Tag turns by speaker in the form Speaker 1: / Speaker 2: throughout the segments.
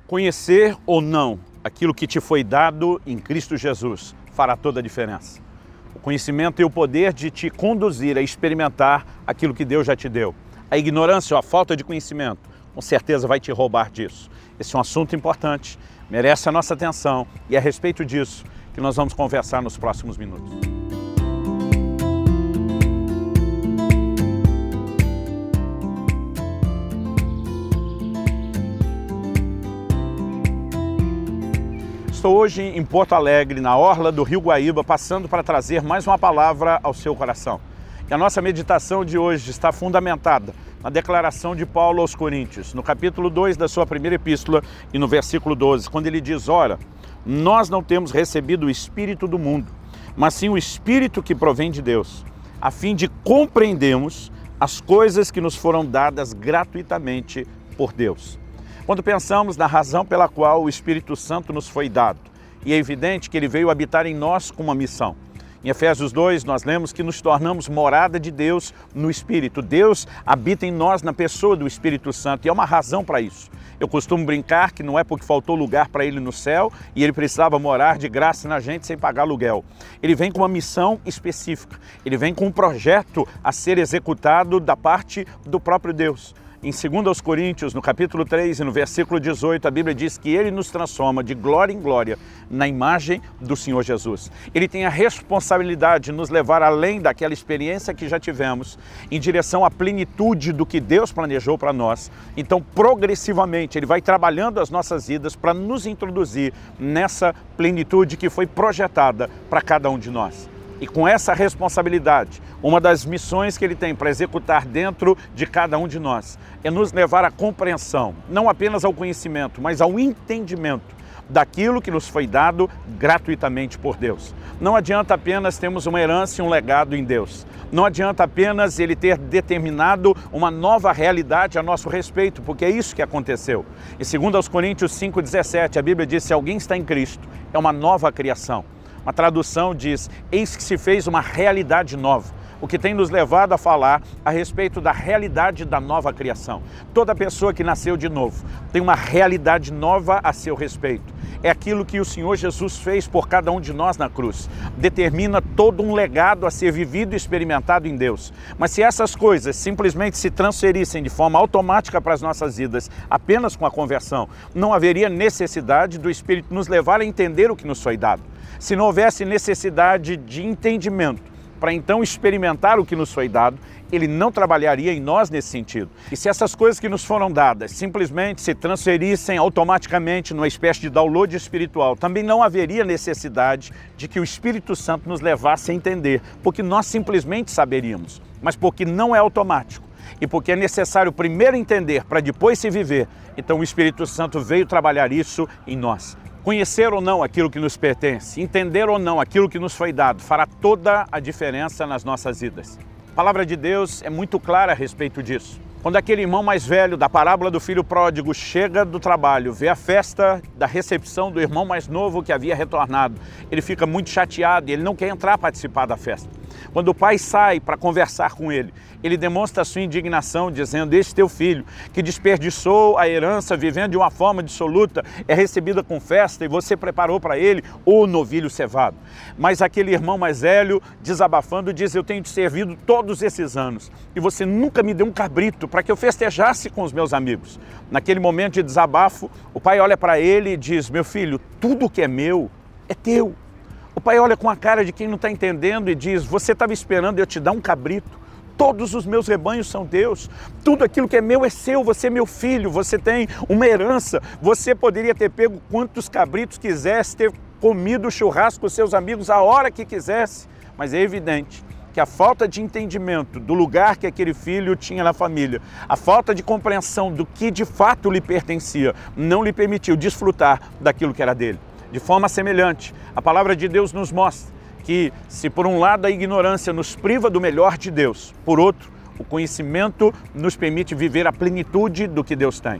Speaker 1: Conhecer ou não aquilo que te foi dado em Cristo Jesus fará toda a diferença. O conhecimento tem o poder de te conduzir a experimentar aquilo que Deus já te deu. A ignorância ou a falta de conhecimento, com certeza vai te roubar disso. Esse é um assunto importante, merece a nossa atenção e é a respeito disso que nós vamos conversar nos próximos minutos. Estou hoje em Porto Alegre, na orla do Rio Guaíba, passando para trazer mais uma palavra ao seu coração. E a nossa meditação de hoje está fundamentada na declaração de Paulo aos Coríntios, no capítulo 2 da sua primeira epístola e no versículo 12, quando ele diz: ora, nós não temos recebido o Espírito do mundo, mas sim o Espírito que provém de Deus, a fim de compreendermos as coisas que nos foram dadas gratuitamente por Deus. Quando pensamos na razão pela qual o Espírito Santo nos foi dado, e é evidente que ele veio habitar em nós com uma missão. Em Efésios 2, nós lemos que nos tornamos morada de Deus no Espírito. Deus habita em nós na pessoa do Espírito Santo e é uma razão para isso. Eu costumo brincar que não é porque faltou lugar para ele no céu e ele precisava morar de graça na gente sem pagar aluguel. Ele vem com uma missão específica, ele vem com um projeto a ser executado da parte do próprio Deus. Em 2 Coríntios, no capítulo 3 e no versículo 18, a Bíblia diz que ele nos transforma de glória em glória na imagem do Senhor Jesus. Ele tem a responsabilidade de nos levar além daquela experiência que já tivemos, em direção à plenitude do que Deus planejou para nós. Então, progressivamente, ele vai trabalhando as nossas vidas para nos introduzir nessa plenitude que foi projetada para cada um de nós. E com essa responsabilidade, uma das missões que ele tem para executar dentro de cada um de nós é nos levar à compreensão, não apenas ao conhecimento, mas ao entendimento daquilo que nos foi dado gratuitamente por Deus. Não adianta apenas termos uma herança e um legado em Deus. Não adianta apenas ele ter determinado uma nova realidade a nosso respeito, porque é isso que aconteceu. Em 2 Coríntios 5,17, a Bíblia diz: se alguém está em Cristo, é uma nova criação. Uma tradução diz: eis que se fez uma realidade nova, o que tem nos levado a falar a respeito da realidade da nova criação. Toda pessoa que nasceu de novo tem uma realidade nova a seu respeito. É aquilo que o Senhor Jesus fez por cada um de nós na cruz. Determina todo um legado a ser vivido e experimentado em Deus. Mas se essas coisas simplesmente se transferissem de forma automática para as nossas vidas, apenas com a conversão, não haveria necessidade do Espírito nos levar a entender o que nos foi dado. Se não houvesse necessidade de entendimento para então experimentar o que nos foi dado, ele não trabalharia em nós nesse sentido. E se essas coisas que nos foram dadas simplesmente se transferissem automaticamente numa espécie de download espiritual, também não haveria necessidade de que o Espírito Santo nos levasse a entender, porque nós simplesmente saberíamos, mas porque não é automático. E porque é necessário primeiro entender para depois se viver, então o Espírito Santo veio trabalhar isso em nós. Conhecer ou não aquilo que nos pertence, entender ou não aquilo que nos foi dado, fará toda a diferença nas nossas vidas. A palavra de Deus é muito clara a respeito disso. Quando aquele irmão mais velho da parábola do filho pródigo chega do trabalho, vê a festa da recepção do irmão mais novo que havia retornado, ele fica muito chateado e ele não quer entrar a participar da festa. Quando o pai sai para conversar com ele, ele demonstra a sua indignação, dizendo: este teu filho, que desperdiçou a herança vivendo de uma forma dissoluta, é recebida com festa e você preparou para ele o novilho cevado. Mas aquele irmão mais velho, desabafando, diz: eu tenho te servido todos esses anos e você nunca me deu um cabrito para que eu festejasse com os meus amigos. Naquele momento de desabafo, o pai olha para ele e diz: meu filho, tudo que é meu é teu. O pai olha com a cara de quem não está entendendo e diz: você estava esperando eu te dar um cabrito? Todos os meus rebanhos são teus, tudo aquilo que é meu é seu, você é meu filho, você tem uma herança, você poderia ter pego quantos cabritos quisesse, ter comido churrasco com seus amigos a hora que quisesse, mas é evidente que a falta de entendimento do lugar que aquele filho tinha na família, a falta de compreensão do que de fato lhe pertencia, não lhe permitiu desfrutar daquilo que era dele. De forma semelhante, a palavra de Deus nos mostra que, se por um lado a ignorância nos priva do melhor de Deus, por outro, o conhecimento nos permite viver a plenitude do que Deus tem.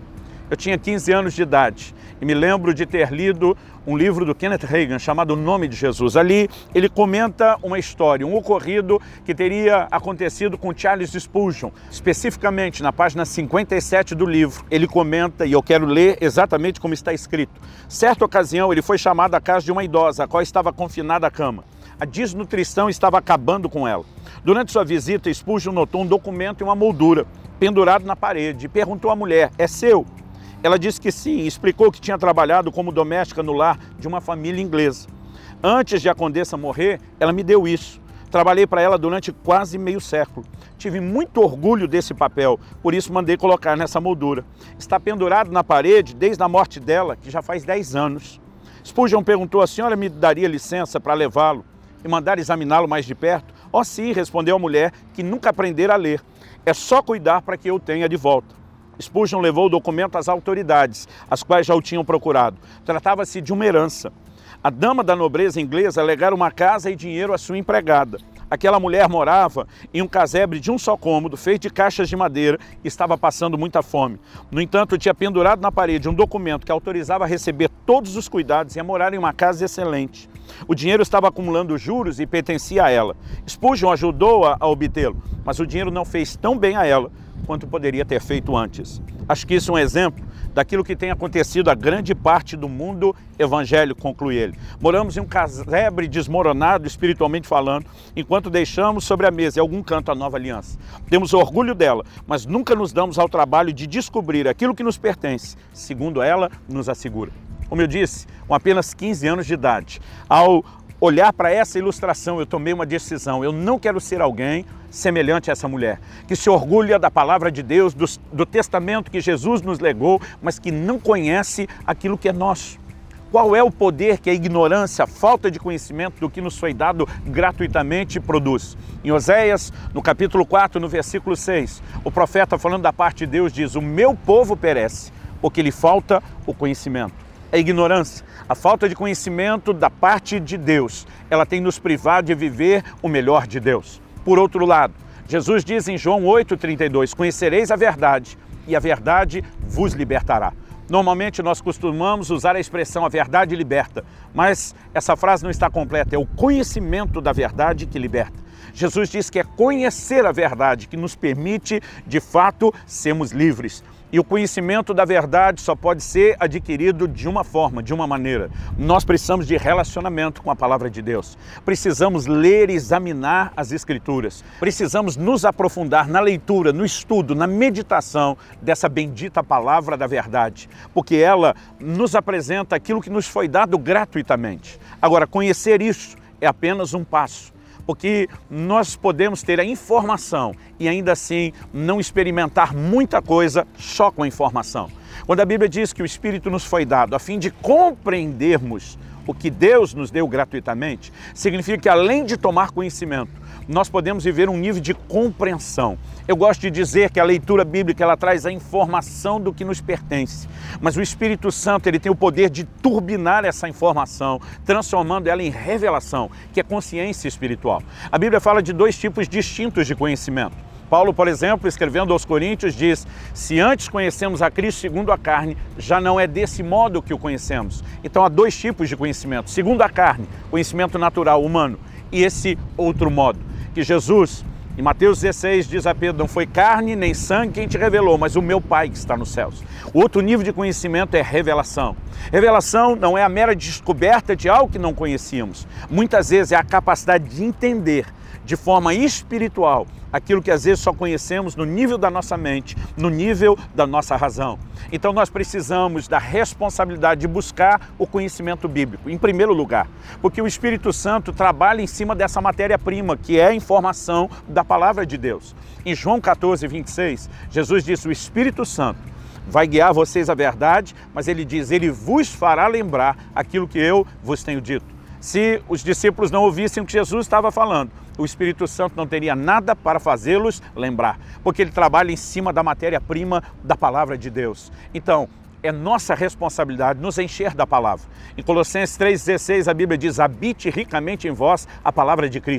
Speaker 1: Eu tinha 15 anos de idade e me lembro de ter lido um livro do Kenneth Hagin chamado O Nome de Jesus. Ali ele comenta uma história, um ocorrido que teria acontecido com Charles Spurgeon. Especificamente na página 57 do livro, ele comenta, e eu quero ler exatamente como está escrito. Certa ocasião ele foi chamado à casa de uma idosa, a qual estava confinada à cama. A desnutrição estava acabando com ela. Durante sua visita, Spurgeon notou um documento e uma moldura pendurado na parede e perguntou à mulher: "É seu?" Ela disse que sim e explicou que tinha trabalhado como doméstica no lar de uma família inglesa. Antes de a condessa morrer, ela me deu isso. Trabalhei para ela durante quase meio século. Tive muito orgulho desse papel, por isso mandei colocar nessa moldura. Está pendurado na parede desde a morte dela, que já faz 10 anos. Spurgeon perguntou: "A senhora me daria licença para levá-lo e mandar examiná-lo mais de perto?" "Oh, sim", respondeu a mulher, que nunca aprendera a ler. "É só cuidar para que eu o tenha de volta." Spurgeon levou o documento às autoridades, as quais já o tinham procurado. Tratava-se de uma herança. A dama da nobreza inglesa alegara uma casa e dinheiro à sua empregada. Aquela mulher morava em um casebre de um só cômodo, feito de caixas de madeira, e estava passando muita fome. No entanto, tinha pendurado na parede um documento que autorizava a receber todos os cuidados e a morar em uma casa excelente. O dinheiro estava acumulando juros e pertencia a ela. Spurgeon ajudou-a a obtê-lo, mas o dinheiro não fez tão bem a ela quanto poderia ter feito antes. Acho que isso é um exemplo daquilo que tem acontecido a grande parte do mundo evangélico, conclui ele. Moramos em um casebre desmoronado, espiritualmente falando, enquanto deixamos sobre a mesa em algum canto a nova aliança. Temos orgulho dela, mas nunca nos damos ao trabalho de descobrir aquilo que nos pertence, segundo ela nos assegura. Como eu disse, com apenas 15 anos de idade, ao olhar para essa ilustração, eu tomei uma decisão. Eu não quero ser alguém semelhante a essa mulher, que se orgulha da palavra de Deus, do testamento que Jesus nos legou, mas que não conhece aquilo que é nosso. Qual é o poder que a ignorância, a falta de conhecimento do que nos foi dado gratuitamente produz? Em Oséias, no capítulo 4, no versículo 6, o profeta, falando da parte de Deus, diz: "O meu povo perece, porque lhe falta o conhecimento." A ignorância, a falta de conhecimento da parte de Deus, ela tem nos privado de viver o melhor de Deus. Por outro lado, Jesus diz em João 8,32, "Conhecereis a verdade, e a verdade vos libertará." Normalmente nós costumamos usar a expressão "a verdade liberta", mas essa frase não está completa, é o conhecimento da verdade que liberta. Jesus diz que é conhecer a verdade que nos permite, de fato, sermos livres. E o conhecimento da verdade só pode ser adquirido de uma forma, de uma maneira. Nós precisamos de relacionamento com a palavra de Deus. Precisamos ler e examinar as Escrituras. Precisamos nos aprofundar na leitura, no estudo, na meditação dessa bendita palavra da verdade. Porque ela nos apresenta aquilo que nos foi dado gratuitamente. Agora, conhecer isso é apenas um passo. Porque nós podemos ter a informação e ainda assim não experimentar muita coisa só com a informação. Quando a Bíblia diz que o Espírito nos foi dado a fim de compreendermos o que Deus nos deu gratuitamente, significa que além de tomar conhecimento, nós podemos viver um nível de compreensão. Eu gosto de dizer que a leitura bíblica ela traz a informação do que nos pertence, mas o Espírito Santo ele tem o poder de turbinar essa informação, transformando ela em revelação, que é consciência espiritual. A Bíblia fala de dois tipos distintos de conhecimento. Paulo, por exemplo, escrevendo aos Coríntios, diz: "Se antes conhecemos a Cristo segundo a carne, já não é desse modo que o conhecemos." Então há dois tipos de conhecimento. Segundo a carne, conhecimento natural, humano, e esse outro modo, que Jesus, em Mateus 16, diz a Pedro: "Não foi carne nem sangue quem te revelou, mas o meu Pai que está nos céus." O outro nível de conhecimento é revelação. Revelação não é a mera descoberta de algo que não conhecíamos. Muitas vezes é a capacidade de entender de forma espiritual aquilo que às vezes só conhecemos no nível da nossa mente, no nível da nossa razão. Então nós precisamos da responsabilidade de buscar o conhecimento bíblico, em primeiro lugar, porque o Espírito Santo trabalha em cima dessa matéria-prima, que é a informação da palavra de Deus. Em João 14, 26, Jesus disse: "O Espírito Santo vai guiar vocês à verdade", mas ele diz: "Ele vos fará lembrar aquilo que eu vos tenho dito." Se os discípulos não ouvissem o que Jesus estava falando, o Espírito Santo não teria nada para fazê-los lembrar, porque ele trabalha em cima da matéria-prima da palavra de Deus. Então, é nossa responsabilidade nos encher da palavra. Em Colossenses 3,16 a Bíblia diz: "Habite ricamente em vós a palavra de Cristo."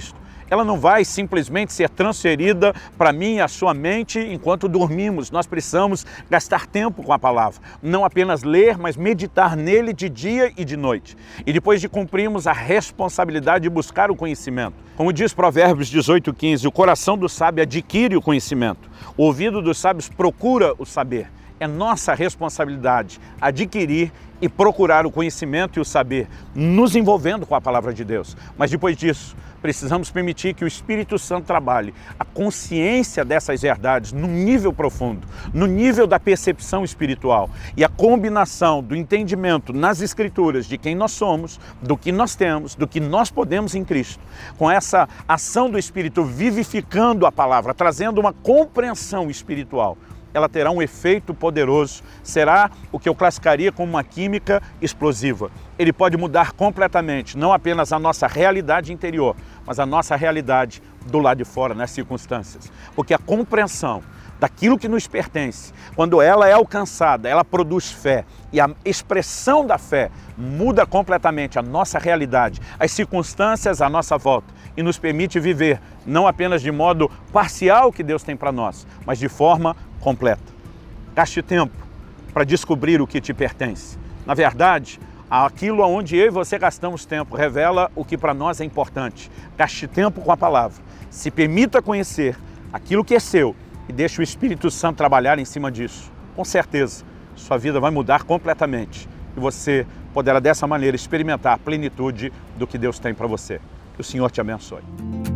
Speaker 1: ela não vai simplesmente ser transferida para mim e a sua mente enquanto dormimos. Nós precisamos gastar tempo com a palavra, não apenas ler, mas meditar nele de dia e de noite. E depois de cumprirmos a responsabilidade de buscar o conhecimento. Como diz Provérbios 18:15, o coração do sábio adquire o conhecimento, o ouvido dos sábios procura o saber. É nossa responsabilidade adquirir e procurar o conhecimento e o saber, nos envolvendo com a palavra de Deus. Mas depois disso, precisamos permitir que o Espírito Santo trabalhe a consciência dessas verdades no nível profundo, no nível da percepção espiritual. E a combinação do entendimento nas Escrituras de quem nós somos, do que nós temos, do que nós podemos em Cristo, com essa ação do Espírito vivificando a palavra, trazendo uma compreensão espiritual, ela terá um efeito poderoso, será o que eu classificaria como uma química explosiva. Ele pode mudar completamente, não apenas a nossa realidade interior, mas a nossa realidade do lado de fora, nas circunstâncias. Porque a compreensão daquilo que nos pertence, quando ela é alcançada, ela produz fé. E a expressão da fé muda completamente a nossa realidade, as circunstâncias à nossa volta e nos permite viver não apenas de modo parcial o que Deus tem para nós, mas de forma completa. Gaste tempo para descobrir o que te pertence. Na verdade, aquilo onde eu e você gastamos tempo revela o que para nós é importante. Gaste tempo com a palavra. Se permita conhecer aquilo que é seu e deixe o Espírito Santo trabalhar em cima disso. Com certeza, sua vida vai mudar completamente e você poderá dessa maneira experimentar a plenitude do que Deus tem para você. Que o Senhor te abençoe.